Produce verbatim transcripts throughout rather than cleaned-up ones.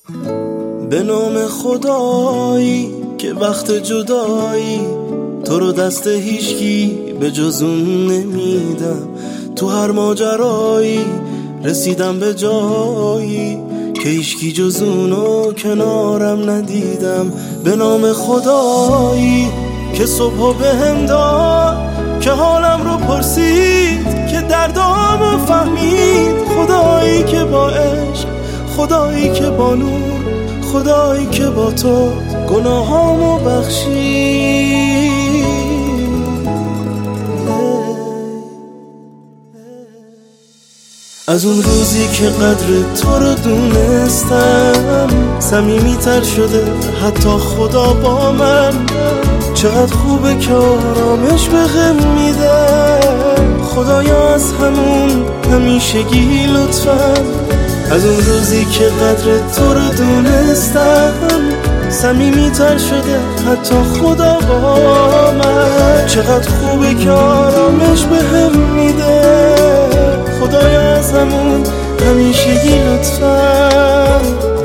به نام خدایی که وقت جدایی تو رو دست هیچکی به جز اون نمیدم. تو هر ماجرایی رسیدم به جایی که هیچکی جز اونو کنارم ندیدم. به نام خدایی که صبحو به هم داد، که حالم رو پرسید، که دردامو فهمید. خدایی که با عشق، خدایی که با نور، خدایی که با تو گناهامو بخشید. از اون روزی که قدر تو رو دونستم، صمیمی‌تر شده حتی خدا با من. چقدر خوبه که آرامش بهم میده خدایا، از همون همیشگی لطفاً. از اون روزی که قدر تو رو دونستم، صمیمی‌تر شده حتی خدا با من. چقدر خوبه که آرامش بهم میده خدایا، از همون همیشگی لطفاً.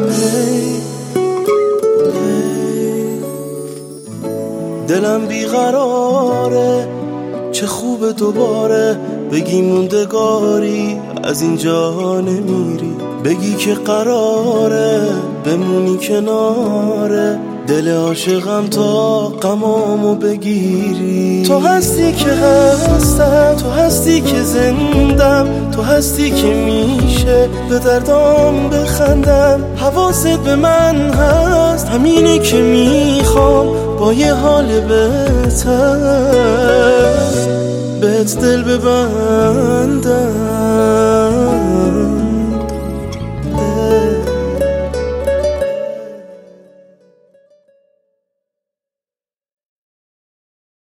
دلم بیقراره، چه خوبه دوباره بگی موندگاری از اینجا نمیری. بگی که قراره بمونی کناره دل عاشقم تا غمامو بگیری. تو هستی که هستم، تو هستی که زندم، تو هستی که میشه به دردام بخندم. حواست به من هست، همینه که میخوام با یه حال بهتر بهت دل ببندم.